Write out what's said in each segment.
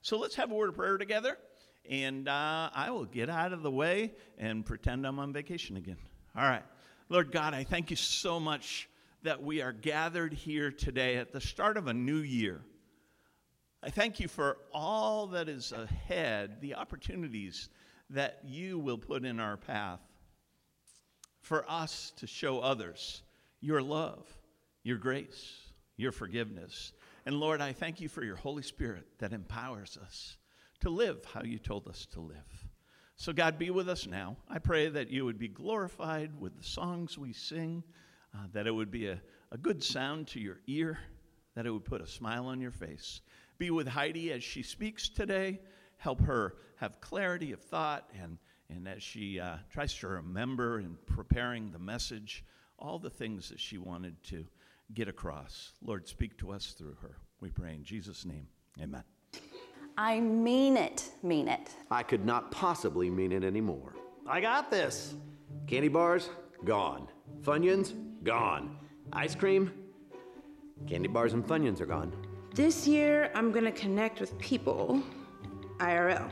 So let's have a word of prayer together, and I will get out of the way and pretend I'm on vacation again. All right. Lord God, I thank you so much that we are gathered here today at the start of a new year. I thank you for all that is ahead, the opportunities that you will put in our path for us to show others your love, your grace, your forgiveness. And Lord, I thank you for your Holy Spirit that empowers us to live how you told us to live. So God, be with us now. I pray that you would be glorified with the songs we sing, that it would be a good sound to your ear, that it would put a smile on your face. Be with Heidi as she speaks today. Help her have clarity of thought, and as she tries to remember in preparing the message, all the things that she wanted to get across. Lord, speak to us through her. We pray in Jesus' name. Amen. I mean it, mean it. I could not possibly mean it anymore. I got this. Candy bars, gone. Funyuns, gone. Ice cream, candy bars and Funyuns are gone. This year, I'm gonna connect with people, IRL.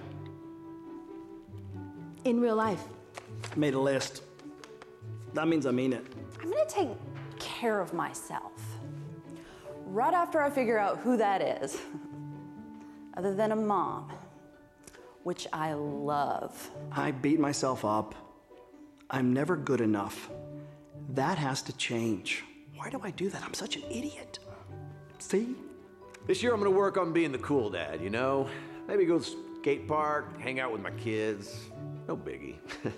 In real life. Made a list. That means I mean it. I'm gonna take care of myself. Right after I figure out who that is, other than a mom, which I love. I beat myself up. I'm never good enough. That has to change. Why do I do that? I'm such an idiot. See? This year I'm gonna work on being the cool dad, you know? Maybe go to the skate park, hang out with my kids. No biggie.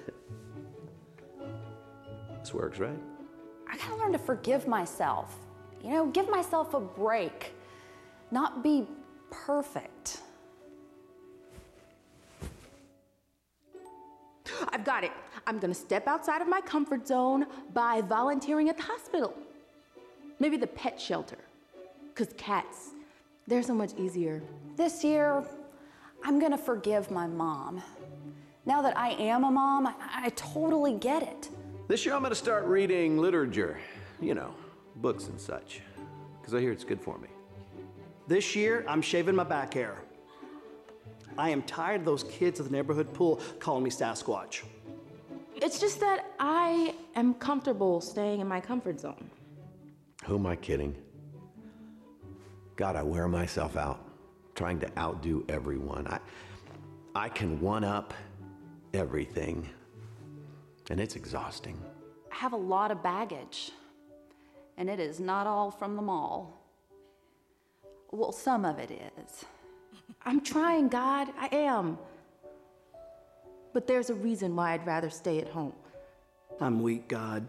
This works, right? I gotta learn to forgive myself. You know, give myself a break. Not be perfect. I've got it. I'm gonna step outside of my comfort zone by volunteering at the hospital. Maybe the pet shelter. 'Cause cats, they're so much easier. This year, I'm gonna forgive my mom. Now that I am a mom, I totally get it. This year I'm gonna start reading literature. You know, books and such. Because I hear it's good for me. This year, I'm shaving my back hair. I am tired of those kids at the neighborhood pool calling me Sasquatch. It's just that I am comfortable staying in my comfort zone. Who am I kidding? God, I wear myself out, trying to outdo everyone. I can one-up everything, and it's exhausting. I have a lot of baggage, and it is not all from the mall. Well, some of it is. I'm trying, God, I am. But there's a reason why I'd rather stay at home. I'm weak, God.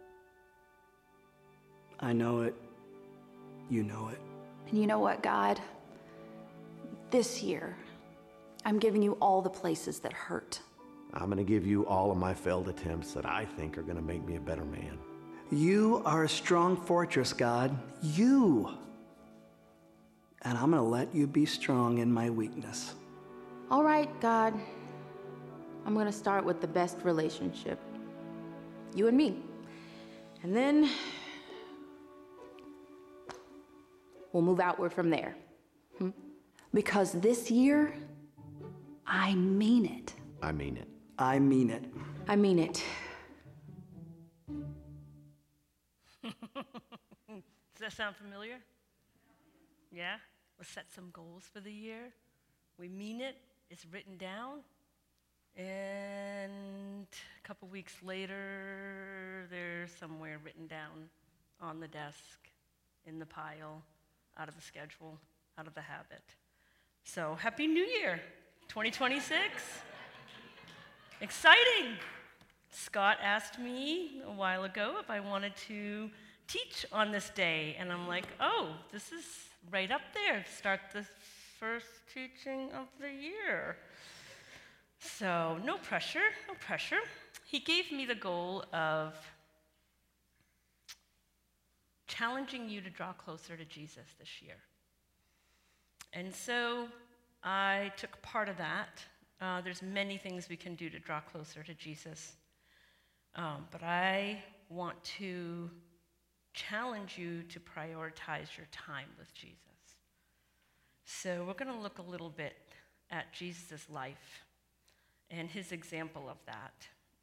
I know it. You know it. And you know what, God? This year, I'm giving you all the places that hurt. I'm gonna give you all of my failed attempts that I think are gonna make me a better man. You are a strong fortress, God. You. And I'm gonna let you be strong in my weakness. All right, God. I'm gonna start with the best relationship. You and me. And then we'll move outward from there. Because this year, I mean it. I mean it. I mean it. I mean it. Does that sound familiar? Yeah? Let's set some goals for the year. We mean it. It's written down. And a couple weeks later, they're somewhere written down on the desk, in the pile, out of the schedule, out of the habit. So, Happy New Year, 2026. Exciting. Scott asked me a while ago if I wanted to teach on this day, and I'm like, oh, this is right up there. Start the first teaching of the year. So no pressure, no pressure. He gave me the goal of challenging you to draw closer to Jesus this year. And so I took part of that. There's many things we can do to draw closer to Jesus. But I want to challenge you to prioritize your time with Jesus. So we're going to look a little bit at Jesus' life and his example of that.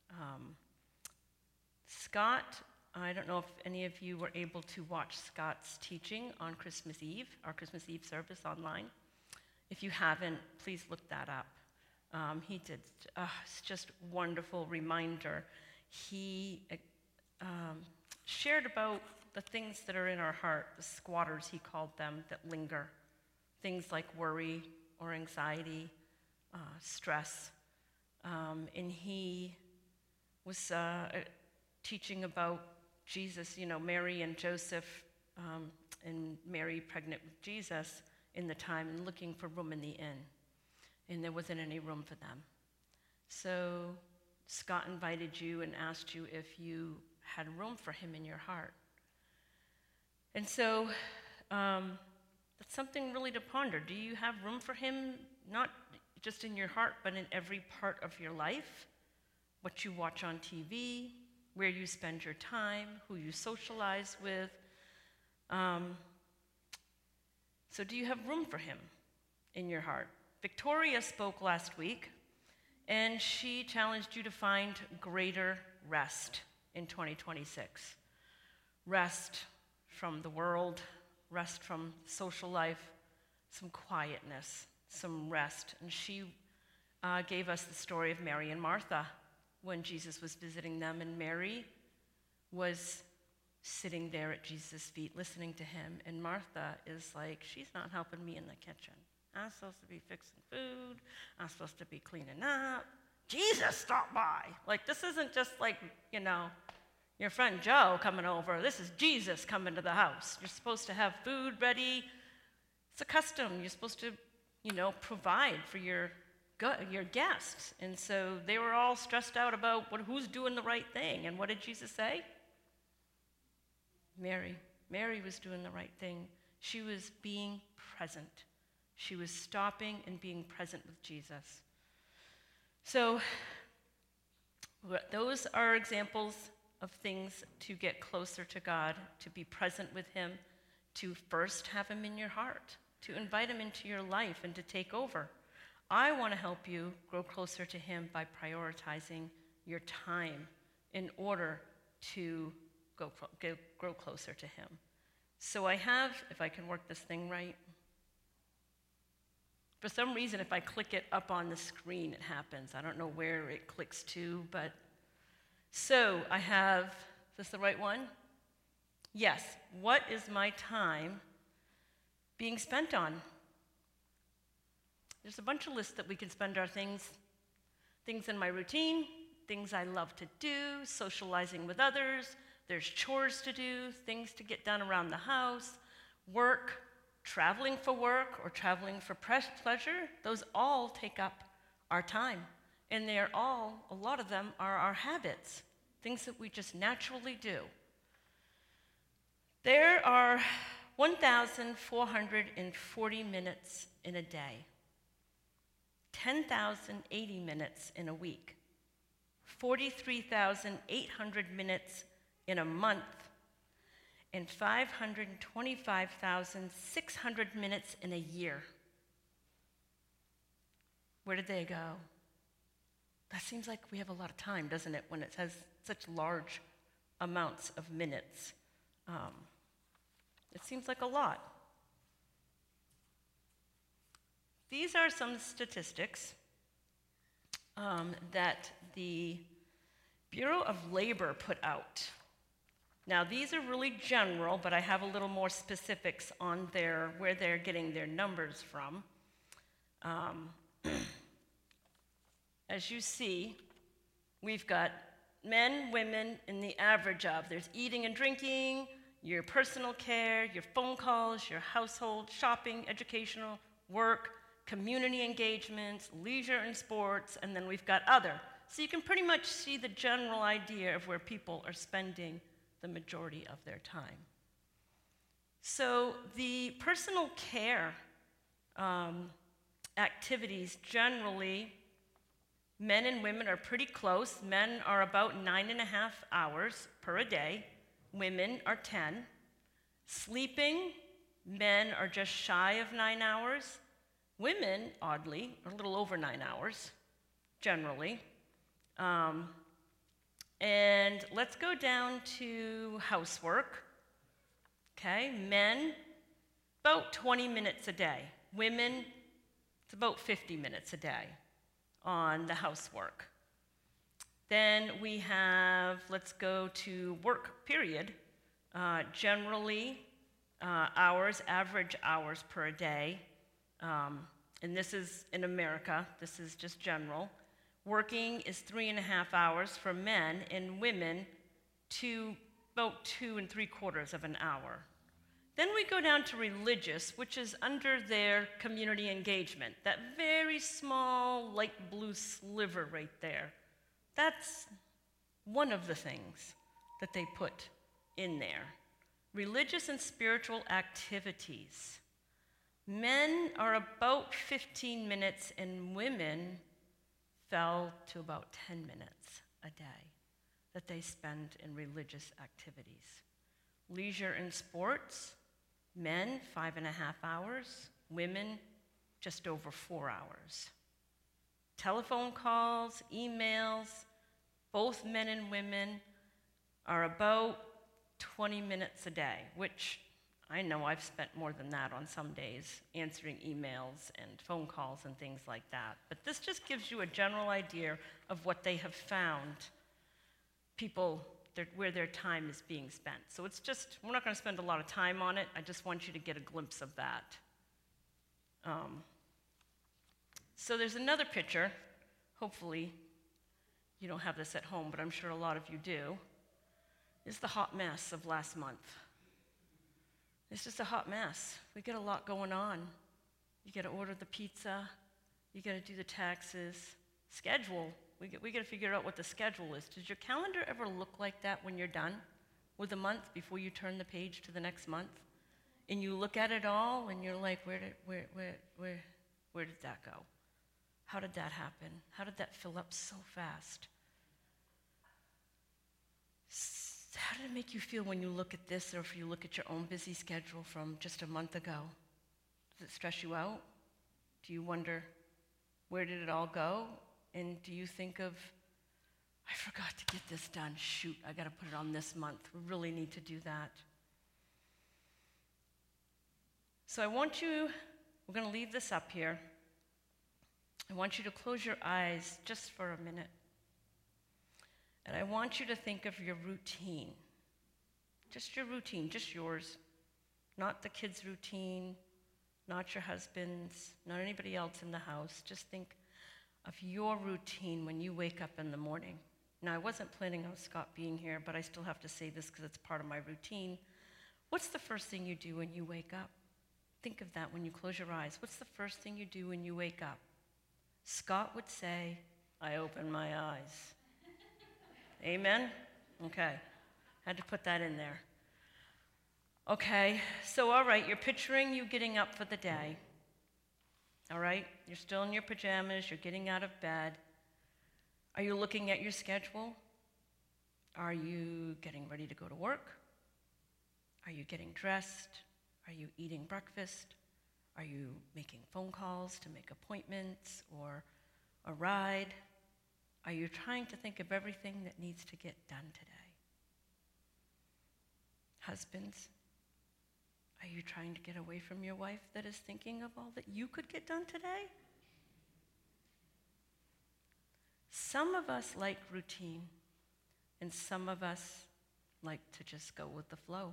Scott, I don't know if any of you were able to watch Scott's teaching on Christmas Eve, our Christmas Eve service online. If you haven't, please look that up. He did, it's just a wonderful reminder. He shared about the things that are in our heart, the squatters, he called them, that linger. Things like worry or anxiety, stress. And he was teaching about Jesus, Mary and Joseph, and Mary pregnant with Jesus in the time and looking for room in the inn. And there wasn't any room for them. So Scott invited you and asked you if you had room for him in your heart. And so that's something really to ponder. Do you have room for him, not just in your heart, but in every part of your life? What you watch on TV, where you spend your time, who you socialize with. So do you have room for him in your heart? Victoria spoke last week, and she challenged you to find greater rest in 2026. Rest from the world, rest from social life, some quietness, some rest. And she gave us the story of Mary and Martha when Jesus was visiting them, and Mary was sitting there at Jesus' feet listening to him, and Martha is like, she's not helping me in the kitchen. I'm supposed to be fixing food. I'm supposed to be cleaning up. Jesus stopped by. Like, this isn't just like, your friend Joe coming over. This is Jesus coming to the house. You're supposed to have food ready. It's a custom. You're supposed to, provide for your guests. And so they were all stressed out about who's doing the right thing. And what did Jesus say? Mary. Mary was doing the right thing. She was being present. She was stopping and being present with Jesus. So those are examples of things to get closer to God, to be present with him, to first have him in your heart, to invite him into your life and to take over. I want to help you grow closer to him by prioritizing your time in order to grow closer to him. So I have, if I can work this thing right, for some reason, if I click it up on the screen, it happens. I don't know where it clicks to, but so I have, is this the right one? Yes. What is my time being spent on? There's a bunch of lists that we can spend our things in my routine, things I love to do, socializing with others. There's chores to do, things to get done around the house, work, traveling for work or traveling for pleasure. Those all take up our time. And they're all, a lot of them are our habits, things that we just naturally do. There are 1,440 minutes in a day, 10,080 minutes in a week, 43,800 minutes in a month, and 525,600 minutes in a year. Where did they go? That seems like we have a lot of time, doesn't it, when it has such large amounts of minutes? It seems like a lot. These are some statistics that the Bureau of Labor put out. Now, these are really general, but I have a little more specifics on where they're getting their numbers from. As you see, we've got men, women, and the average of. There's eating and drinking, your personal care, your phone calls, your household, shopping, educational, work, community engagements, leisure and sports, and then we've got other. So you can pretty much see the general idea of where people are spending the majority of their time. So the personal care activities generally, men and women are pretty close. Men are about 9.5 hours per day. Women are 10. Sleeping, men are just shy of 9 hours. Women, oddly, are a little over 9 hours, generally. And let's go down to housework. Okay, men, about 20 minutes a day. Women, it's about 50 minutes a day on the housework. Then we have, let's go to work, period. Generally, average hours per day, and this is in America, this is just general. Working is 3.5 hours for men, and women to about 2 3/4 of an hour. Then we go down to religious, which is under their community engagement, that very small light blue sliver right there. That's one of the things that they put in there. Religious and spiritual activities. Men are about 15 minutes, and women fell to about 10 minutes a day that they spend in religious activities. Leisure and sports, men 5.5 hours, women just over 4 hours. Telephone calls, emails, both men and women are about 20 minutes a day, which I know I've spent more than that on some days answering emails and phone calls and things like that. But this just gives you a general idea of what they have found people, where their time is being spent. So it's just, we're not going to spend a lot of time on it. I just want you to get a glimpse of that. So there's another picture. Hopefully you don't have this at home, but I'm sure a lot of you do. It's the hot mess of last month. It's just a hot mess. We get a lot going on. You got to order the pizza. You got to do the taxes. Schedule. We got to figure out what the schedule is. Does your calendar ever look like that when you're done with a month before you turn the page to the next month? And you look at it all and you're like, where did that go? How did that happen? How did that fill up so fast? How did it make you feel when you look at this, or if you look at your own busy schedule from just a month ago? Does it stress you out? Do you wonder, where did it all go? And do you think of, I forgot to get this done. Shoot, I got to put it on this month. We really need to do that. So I want you, we're going to leave this up here. I want you to close your eyes just for a minute. And I want you to think of your routine. Just your routine, just yours. Not the kids' routine, not your husband's, not anybody else in the house. Just think of your routine when you wake up in the morning. Now, I wasn't planning on Scott being here, but I still have to say this because it's part of my routine. What's the first thing you do when you wake up? Think of that when you close your eyes. What's the first thing you do when you wake up? Scott would say, I open my eyes. Amen? Okay. Had to put that in there. Okay, so all right, you're picturing you getting up for the day. All right, you're still in your pajamas, you're getting out of bed. Are you looking at your schedule? Are you getting ready to go to work? Are you getting dressed? Are you eating breakfast? Are you making phone calls to make appointments or a ride? Are you trying to think of everything that needs to get done today? Husbands, are you trying to get away from your wife that is thinking of all that you could get done today? Some of us like routine, and some of us like to just go with the flow.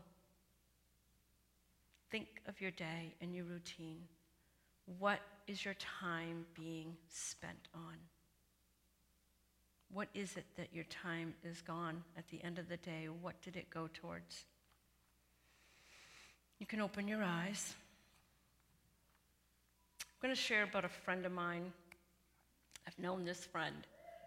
Think of your day and your routine. What is your time being spent on? What is it that your time is gone at the end of the day? What did it go towards? You can open your eyes. I'm going to share about a friend of mine. I've known this friend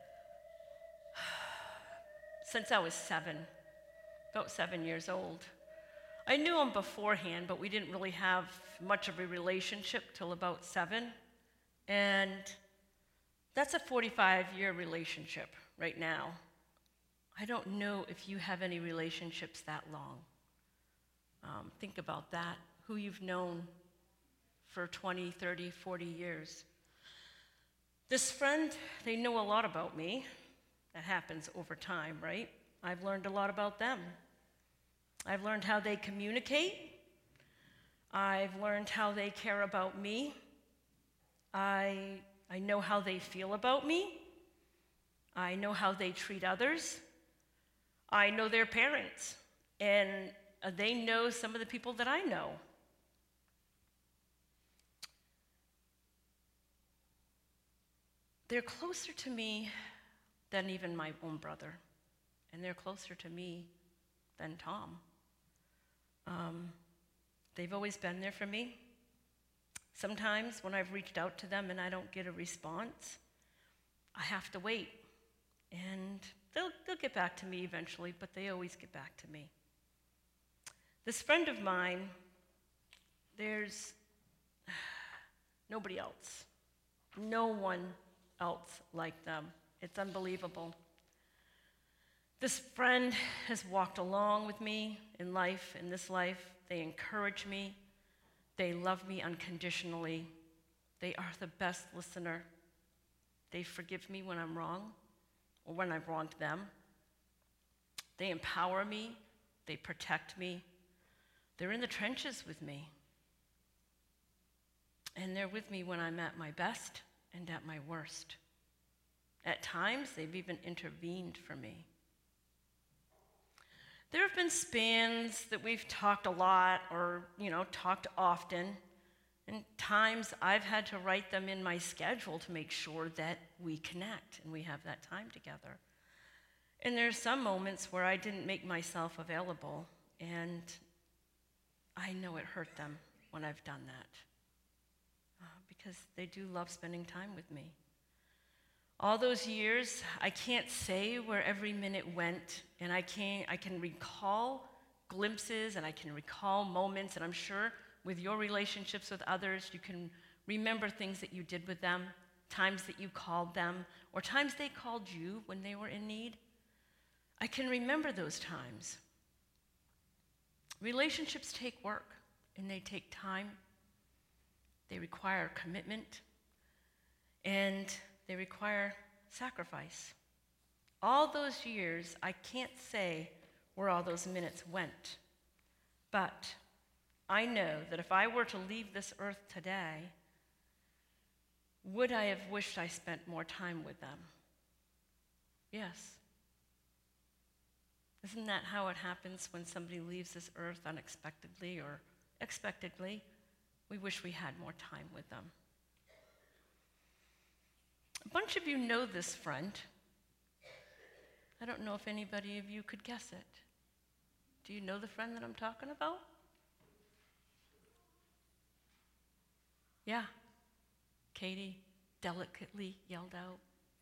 since I was 7, about 7 years old. I knew him beforehand, but we didn't really have much of a relationship till about 7. And that's a 45-year relationship right now. I don't know if you have any relationships that long. Think about that, who you've known for 20, 30, 40 years. This friend, they know a lot about me. That happens over time, right? I've learned a lot about them. I've learned how they communicate. I've learned how they care about me. I know how they feel about me. I know how they treat others. I know their parents, and they know some of the people that I know. They're closer to me than even my own brother, and they're closer to me than Tom. They've always been there for me. Sometimes when I've reached out to them and I don't get a response, I have to wait, and they'll get back to me eventually, but they always get back to me. This friend of mine, there's nobody else. No one else like them. It's unbelievable. This friend has walked along with me in life, in this life. They encourage me. They love me unconditionally. They are the best listener. They forgive me when I'm wrong or when I've wronged them. They empower me. They protect me. They're in the trenches with me. And they're with me when I'm at my best and at my worst. At times, they've even intervened for me. There have been spans that we've talked a lot or, talked often. And times I've had to write them in my schedule to make sure that we connect and we have that time together. And there's some moments where I didn't make myself available, and I know it hurt them when I've done that because they do love spending time with me. All those years, I can't say where every minute went, and I can recall glimpses and I can recall moments, and I'm sure with your relationships with others, you can remember things that you did with them, times that you called them, or times they called you when they were in need. I can remember those times. Relationships take work, and they take time. They require commitment, and they require sacrifice. All those years, I can't say where all those minutes went, but I know that if I were to leave this earth today, would I have wished I spent more time with them? Yes. Isn't that how it happens when somebody leaves this earth unexpectedly or expectedly? We wish we had more time with them. A bunch of you know this friend. I don't know if anybody of you could guess it. Do you know the friend that I'm talking about? Yeah. Katie delicately yelled out,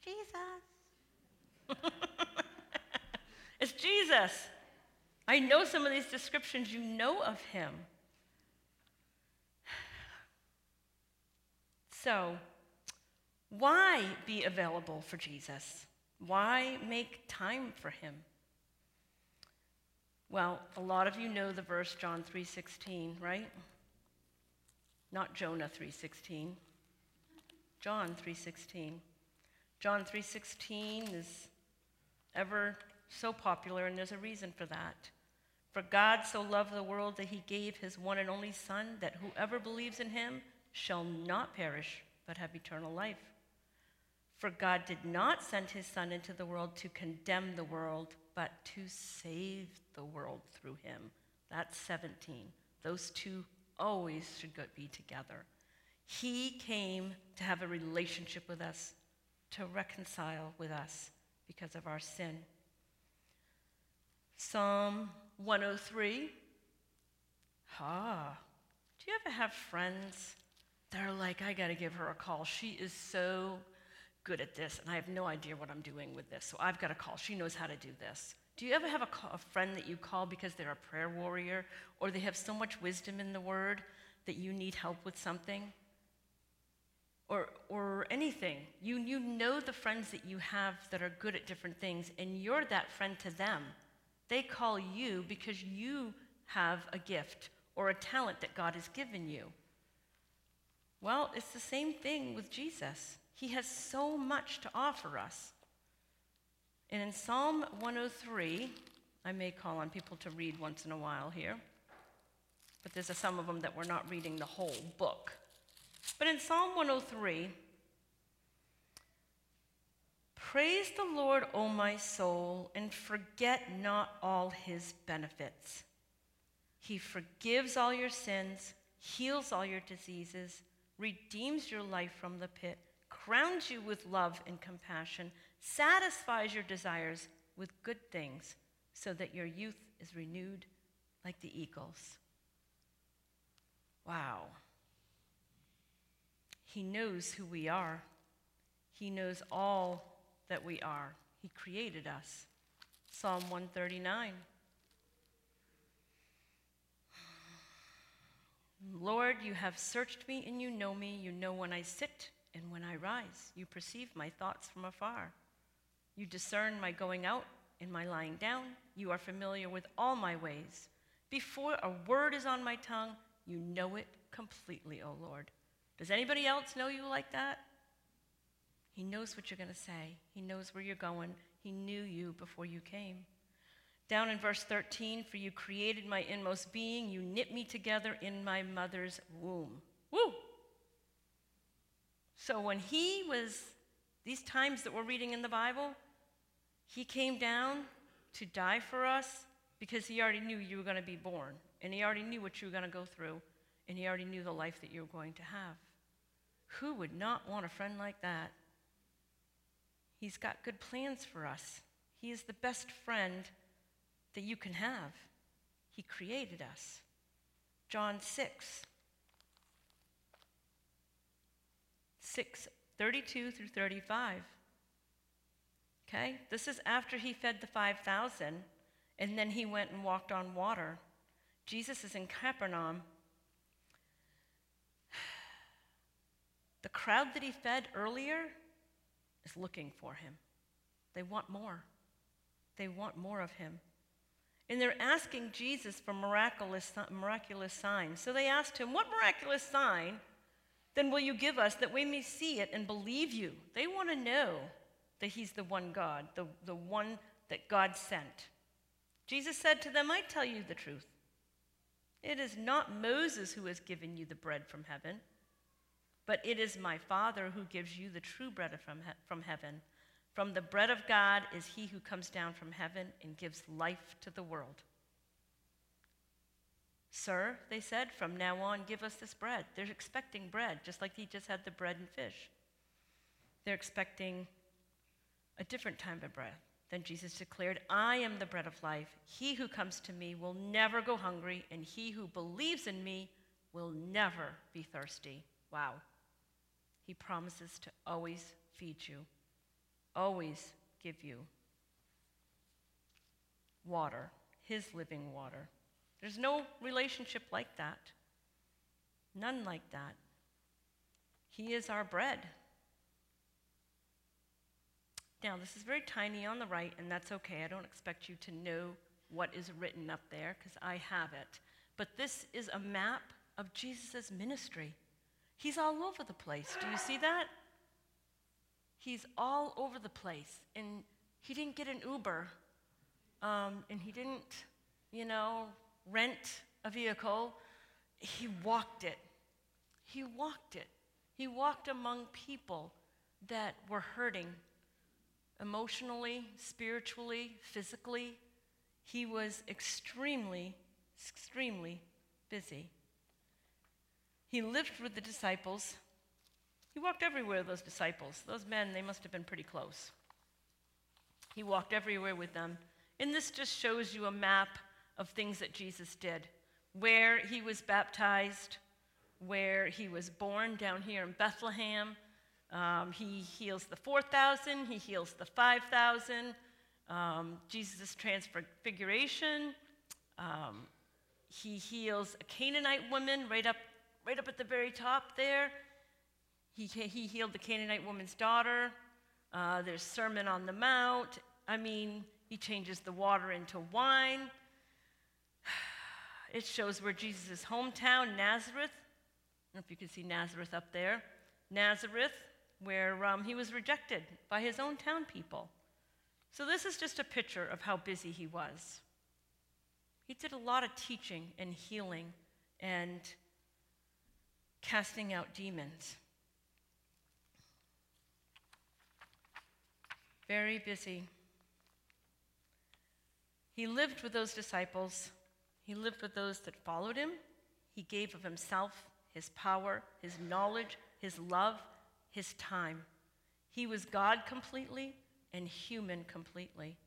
Jesus. It's Jesus. I know some of these descriptions you know of him. So, why be available for Jesus? Why make time for him? Well, a lot of you know the verse John 3:16, right? Not Jonah 3:16. John 3:16. John 3:16 is ever so popular, and there's a reason for that. For God so loved the world that he gave his one and only Son, that whoever believes in him shall not perish, but have eternal life. For God did not send his Son into the world to condemn the world, but to save the world through him. That's 17. Those two always should be together. He came to have a relationship with us, to reconcile with us because of our sin. Psalm 103. Do you ever have friends that are like, I got to give her a call. She is so good at this, and I have no idea what I'm doing with this, so I've got to call. She knows how to do this. Do you ever have a friend that you call because they're a prayer warrior, or they have so much wisdom in the Word that you need help with something? Or anything. You know the friends that you have that are good at different things, and you're that friend to them. They call you because you have a gift or a talent that God has given you. Well, it's the same thing with Jesus. He has so much to offer us. And in Psalm 103, I may call on people to read once in a while here, but there's some of them that we're not reading the whole book. But in Psalm 103, praise the Lord, O my soul, and forget not all his benefits. He forgives all your sins, heals all your diseases, redeems your life from the pit, crowns you with love and compassion, satisfies your desires with good things, so that your youth is renewed like the eagles. Wow. He knows who we are. He knows all that we are. He created us. Psalm 139. Lord, you have searched me and you know me. You know when I sit and when I rise. You perceive my thoughts from afar. You discern my going out and my lying down. You are familiar with all my ways. Before a word is on my tongue, you know it completely, O Lord. Does anybody else know you like that? He knows what you're going to say. He knows where you're going. He knew you before you came. Down in verse 13, for you created my inmost being. You knit me together in my mother's womb. Woo! So when he was, these times that we're reading in the Bible, he came down to die for us because he already knew you were going to be born. And he already knew what you were going to go through. And he already knew the life that you were going to have. Who would not want a friend like that? He's got good plans for us. He is the best friend that you can have. He created us. John 6:32 through 35. Okay? This is after he fed the 5,000, and then he went and walked on water. Jesus is in Capernaum. The crowd that he fed earlier is looking for him. They want more. They want more of him. And they're asking Jesus for miraculous signs. So they asked him, what miraculous sign then will you give us that we may see it and believe you? They want to know that he's the one God, the one that God sent. Jesus said to them, I tell you the truth. It is not Moses who has given you the bread from heaven, but it is my Father who gives you the true bread from heaven. From the bread of God is he who comes down from heaven and gives life to the world. Sir, they said, from now on, give us this bread. They're expecting bread, just like he just had the bread and fish. They're expecting a different type of bread. Then Jesus declared, I am the bread of life. He who comes to me will never go hungry, and he who believes in me will never be thirsty. Wow. He promises to always feed you, always give you water, his living water. There's no relationship like that. None like that. He is our bread. Now, this is very tiny on the right, and that's okay. I don't expect you to know what is written up there, because I have it. But this is a map of Jesus' ministry. He's all over the place. Do you see that? He's all over the place. And he didn't get an Uber. And he didn't, rent a vehicle. He walked it. He walked it. He walked among people that were hurting emotionally, spiritually, physically. He was extremely, extremely busy. He lived with the disciples. He walked everywhere with those disciples. Those men, they must have been pretty close. He walked everywhere with them. And this just shows you a map of things that Jesus did. Where he was baptized, where he was born down here in Bethlehem. He heals the 4,000, he heals the 5,000. Jesus' transfiguration. He heals a Canaanite woman right up at the very top there. He healed the Canaanite woman's daughter. There's Sermon on the Mount. He changes the water into wine. It shows where Jesus' hometown, Nazareth. know if you can see Nazareth up there. Nazareth, where he was rejected by his own town people. So this is just a picture of how busy he was. He did a lot of teaching and healing and casting out demons. Very busy. He lived with those disciples. He lived with those that followed him. He gave of himself, his power, his knowledge, his love, his time. He was God completely and human completely.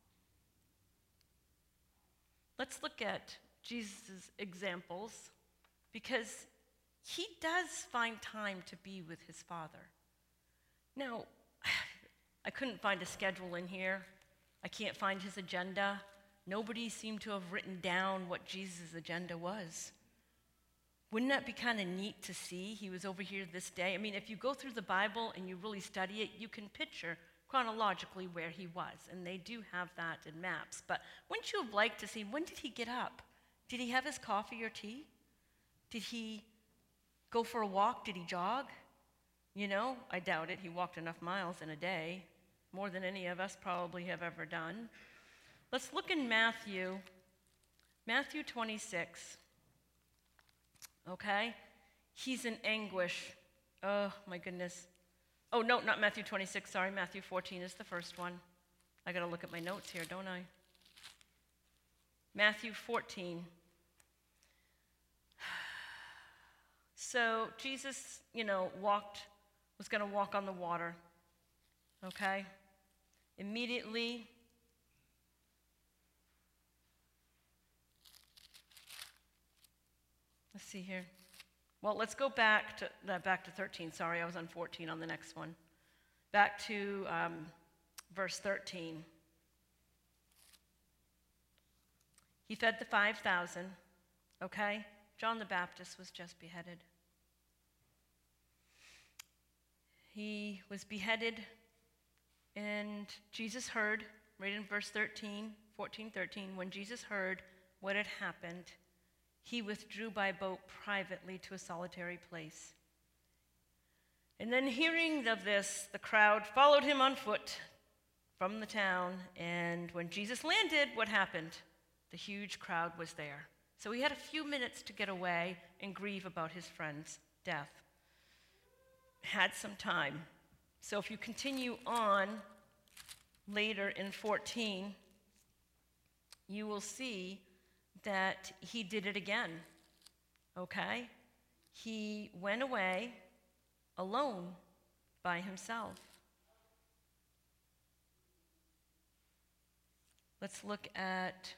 Let's look at Jesus' examples, because he does find time to be with his Father. Now, I couldn't find a schedule in here. I can't find his agenda. Nobody seemed to have written down what Jesus' agenda was. Wouldn't that be kind of neat to see? He was over here this day. I mean, if you go through the Bible and you really study it, you can picture chronologically where he was, and they do have that in maps. But wouldn't you have liked to see, when did he get up? Did he have his coffee or tea? Did he go for a walk? Did he jog? You know, I doubt it. He walked enough miles in a day, more than any of us probably have ever done. Let's look in Matthew 26. Okay? He's in anguish. Oh, my goodness. Oh, no, not Matthew 26, sorry. Matthew 14 is the first one. I got to look at my notes here, don't I? Matthew 14. So Jesus, was going to walk on the water. Okay? Immediately, let's see here. Well, let's go back to 13. Sorry, I was on 14 on the next one. Back to verse 13. He fed the 5,000, okay? John the Baptist was just beheaded. He was beheaded, and Jesus heard, right in verse 13, when Jesus heard what had happened, he withdrew by boat privately to a solitary place. And then hearing of this, the crowd followed him on foot from the town. And when Jesus landed, what happened? The huge crowd was there. So he had a few minutes to get away and grieve about his friend's death. Had some time. So if you continue on later in 14, you will see that he did it again, okay? He went away alone by himself. Let's look at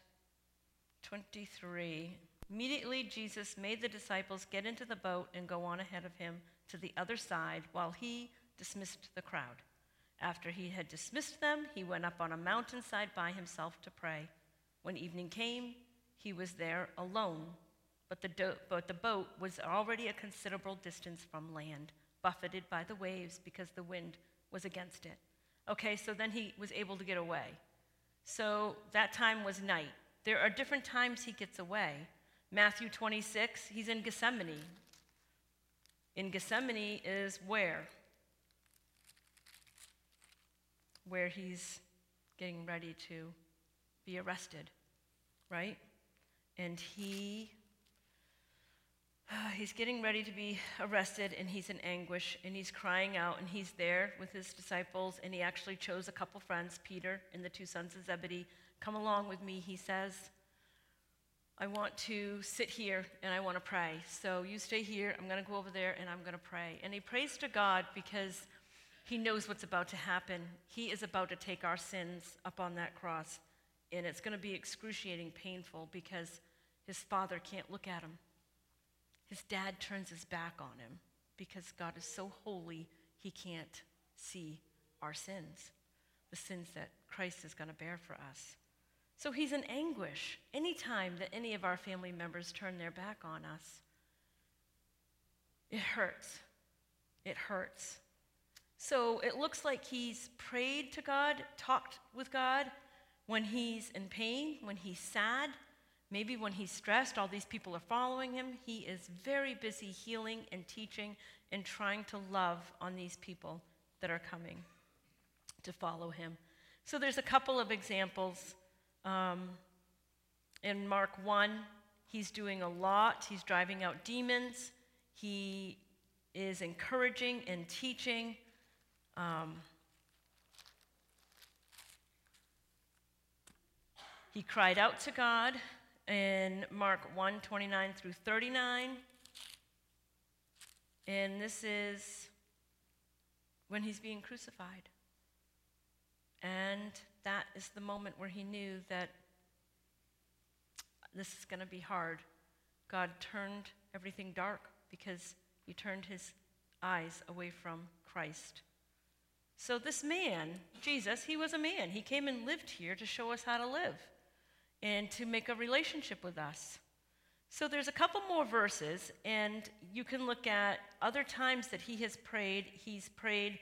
23. Immediately, Jesus made the disciples get into the boat and go on ahead of him to the other side while he dismissed the crowd. After he had dismissed them, he went up on a mountainside by himself to pray. When evening came, he was there alone, but the boat was already a considerable distance from land, buffeted by the waves because the wind was against it. Okay, so then he was able to get away. So that time was night. There are different times he gets away. Matthew 26, he's in Gethsemane. In Gethsemane is where? Where he's getting ready to be arrested, right? And he's getting ready to be arrested, and he's in anguish, and he's crying out, and he's there with his disciples, and he actually chose a couple friends, Peter and the two sons of Zebedee. Come along with me, he says. I want to sit here, and I want to pray. So you stay here, I'm going to go over there, and I'm going to pray. And he prays to God because he knows what's about to happen. He is about to take our sins up on that cross, and it's going to be excruciating, painful, because his father can't look at him. His dad turns his back on him because God is so holy, he can't see our sins, the sins that Christ is going to bear for us. So he's in anguish anytime that any of our family members turn their back on us. It hurts. It hurts. So it looks like he's prayed to God, talked with God when he's in pain, when he's sad, Maybe when he's stressed, all these people are following him. He is very busy healing and teaching and trying to love on these people that are coming to follow him. So there's a couple of examples. In Mark 1, he's doing a lot. He's driving out demons. He is encouraging and teaching. He cried out to God in Mark 1:29 through 39. And this is when he's being crucified. And that is the moment where he knew that this is going to be hard. God turned everything dark because he turned his eyes away from Christ. So this man, Jesus, he was a man. He came and lived here to show us how to live and to make a relationship with us. So there's a couple more verses, and you can look at other times that he has prayed. He's prayed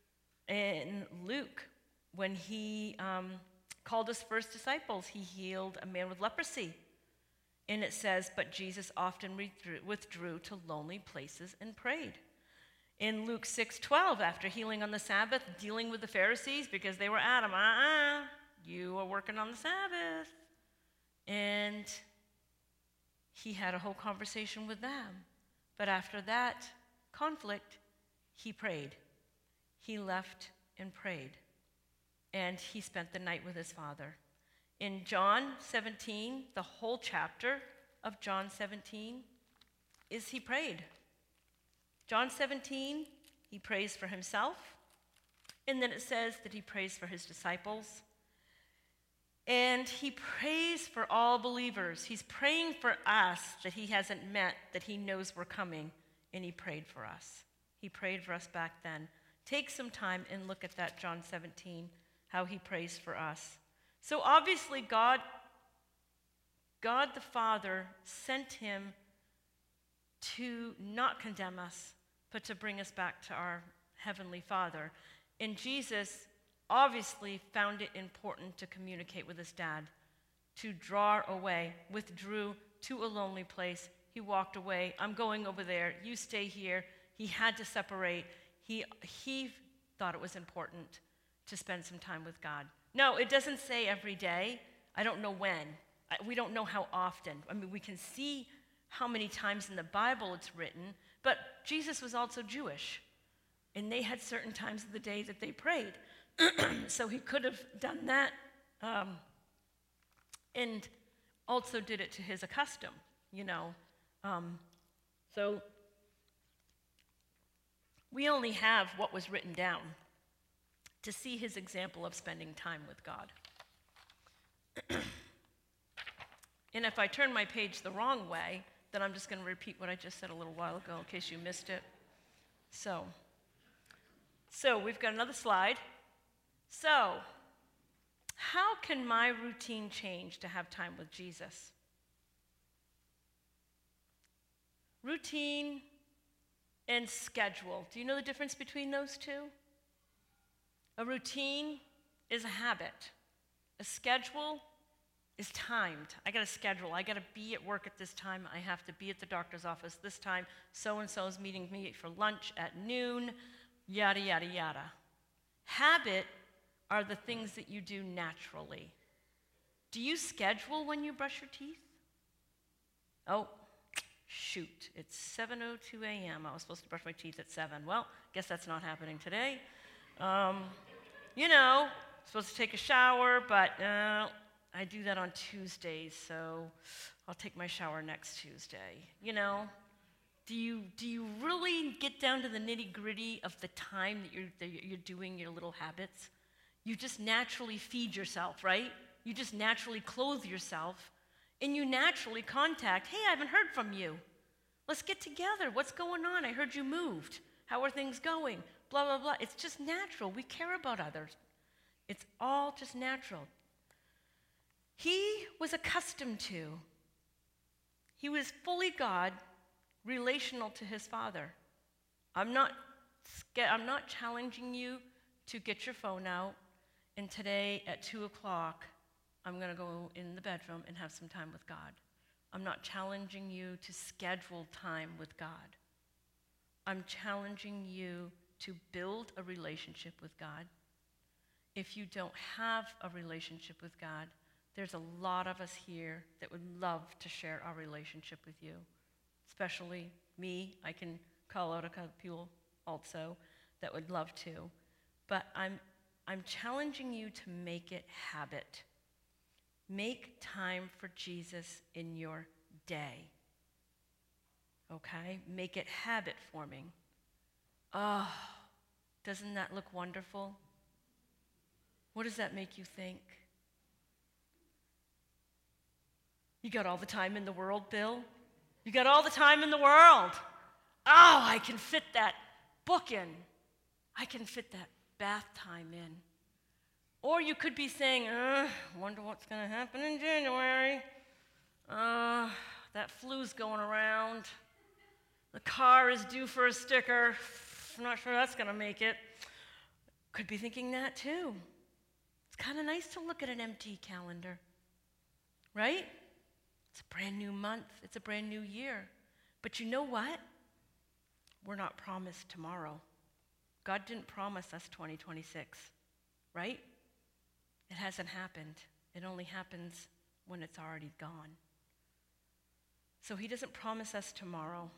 in Luke when he called his first disciples. He healed a man with leprosy. And it says, but Jesus often withdrew to lonely places and prayed. In Luke 6:12, after healing on the Sabbath, dealing with the Pharisees because they were at him, you are working on the Sabbath. And he had a whole conversation with them. But after that conflict, he prayed. He left and prayed. And he spent the night with his Father. In John 17, the whole chapter of John 17 is he prayed. John 17, he prays for himself. And then it says that he prays for his disciples. And he prays for all believers. He's praying for us that he hasn't met, that he knows we're coming. And he prayed for us. He prayed for us back then. Take some time and look at that John 17, how he prays for us. So obviously God the Father sent him to not condemn us, but to bring us back to our Heavenly Father. And Jesus obviously found it important to communicate with his dad, to draw away, withdrew to a lonely place. He walked away. I'm going over there. You stay here. He had to separate. He thought it was important to spend some time with God. No, it doesn't say every day. I don't know when. We don't know how often. I mean, we can see how many times in the Bible it's written, but Jesus was also Jewish, and they had certain times of the day that they prayed. So he could have done that and also did it to his custom, you know. So we only have what was written down to see his example of spending time with God. And if I turn my page the wrong way, then I'm just going to repeat what I just said a little while ago in case you missed it. So we've got another slide. So, how can my routine change to have time with Jesus? Routine and schedule. Do you know the difference between those two? A routine is a habit. A schedule is timed. I got a schedule. I got to be at work at this time. I have to be at the doctor's office this time. So-and-so's meeting me for lunch at noon, yada, yada, yada. Habit are the things that you do naturally. Do you schedule when you brush your teeth? Oh, shoot. It's 7:02 a.m. I was supposed to brush my teeth at 7. Well, guess that's not happening today. Supposed to take a shower, but I do that on Tuesdays, so I'll take my shower next Tuesday. You know, do you really get down to the nitty-gritty of the time that you're doing your little habits? You just naturally feed yourself, right? You just naturally clothe yourself, and you naturally contact, hey, I haven't heard from you. Let's get together. What's going on? I heard you moved. How are things going? Blah, blah, blah. It's just natural. We care about others. It's all just natural. He was accustomed to. He was fully God, relational to his Father. I'm not challenging you to get your phone out, and today at 2 o'clock, I'm going to go in the bedroom and have some time with God. I'm not challenging you to schedule time with God. I'm challenging you to build a relationship with God. If you don't have a relationship with God, there's a lot of us here that would love to share our relationship with you, especially me. I can call out a couple people also that would love to. But I'm challenging you to make it habit. Make time for Jesus in your day. Okay? Make it habit forming. Oh, doesn't that look wonderful? What does that make you think? You got all the time in the world, Bill? You got all the time in the world. Oh, I can fit that book in. I can fit that bath time in. Or you could be saying, wonder what's going to happen in January. That flu's going around. The car is due for a sticker. I'm not sure that's going to make it. Could be thinking that too. It's kind of nice to look at an empty calendar, right? It's a brand new month. It's a brand new year. But you know what? We're not promised tomorrow. God didn't promise us 2026, right? It hasn't happened. It only happens when it's already gone. So he doesn't promise us tomorrow.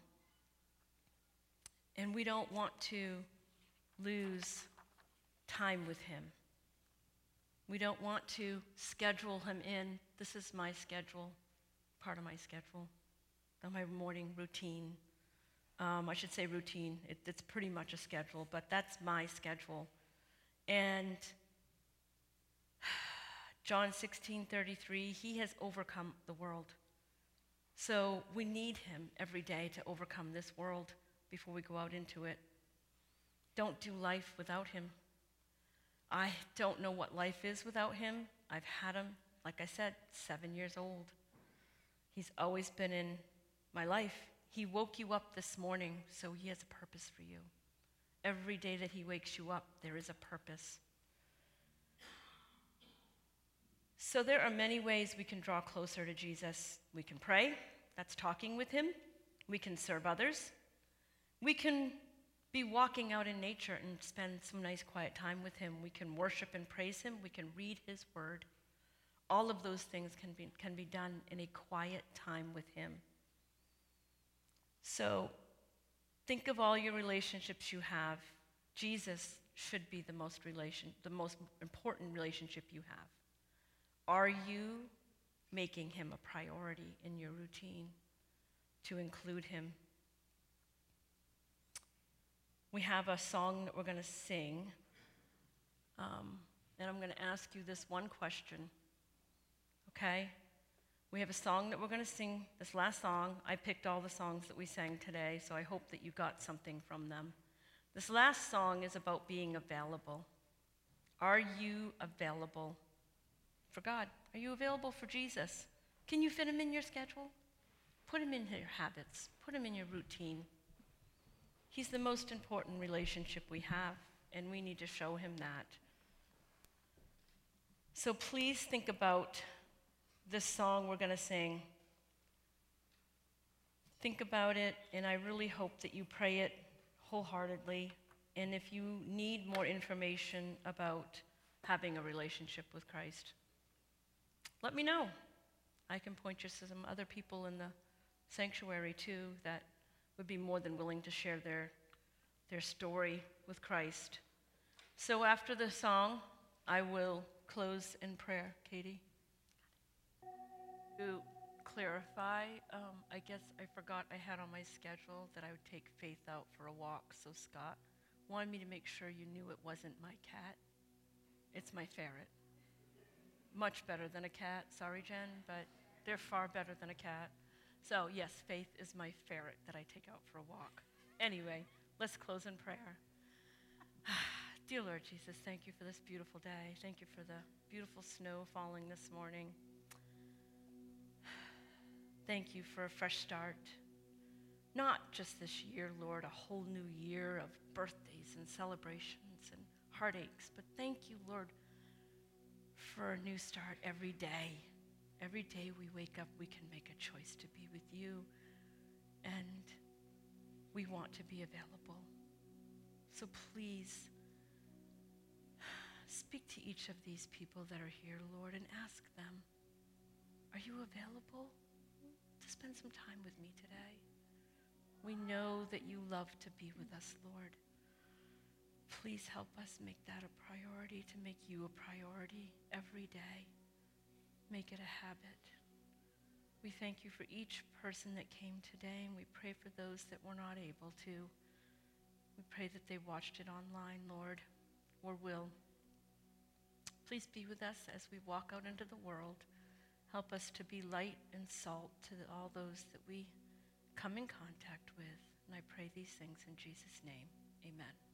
And we don't want to lose time with him. We don't want to schedule him in. This is my schedule, part of my schedule, my morning routine. I should say routine. It's pretty much a schedule, but that's my schedule. And John 16:33, he has overcome the world. So we need him every day to overcome this world before we go out into it. Don't do life without him. I don't know what life is without him. I've had him, like I said, 7 years old. He's always been in my life. He woke you up this morning, so he has a purpose for you. Every day that he wakes you up, there is a purpose. So there are many ways we can draw closer to Jesus. We can pray, that's talking with him. We can serve others. We can be walking out in nature and spend some nice quiet time with him. We can worship and praise him. We can read his word. All of those things can be done in a quiet time with him. So think of all your relationships you have. Jesus should be the most important relationship you have. Are you making him a priority in your routine to include him? We have a song that we're going to sing, and I'm going to ask you this one question, okay? We have a song that we're going to sing, this last song. I picked all the songs that we sang today, so I hope that you got something from them. This last song is about being available. Are you available for God? Are you available for Jesus? Can you fit him in your schedule? Put him in your habits. Put him in your routine. He's the most important relationship we have, and we need to show him that. So please think about this song we're going to sing. Think about it, and I really hope that you pray it wholeheartedly. And if you need more information about having a relationship with Christ, let me know. I can point you to some other people in the sanctuary too that would be more than willing to share their story with Christ. So after the song, I will close in prayer. Katie? To clarify, I guess I forgot I had on my schedule that I would take Faith out for a walk, so Scott wanted me to make sure you knew it wasn't my cat. It's my ferret. Much better than a cat. Sorry, Jen, but they're far better than a cat. So yes, Faith is my ferret that I take out for a walk. Anyway, let's close in prayer. Dear Lord Jesus, thank you for this beautiful day. Thank you for the beautiful snow falling this morning. Thank you for a fresh start. Not just this year, Lord, a whole new year of birthdays and celebrations and heartaches, but thank you, Lord, for for a new start every day. Every day we wake up, we can make a choice to be with you, and we want to be available. So please, speak to each of these people that are here, Lord, and ask them, are you available to spend some time with me today? We know that you love to be with us, Lord. Please help us make that a priority, to make you a priority every day. Make it a habit. We thank you for each person that came today, and we pray for those that were not able to. We pray that they watched it online, Lord, or will. Please be with us as we walk out into the world. Help us to be light and salt to all those that we come in contact with. And I pray these things in Jesus' name. Amen.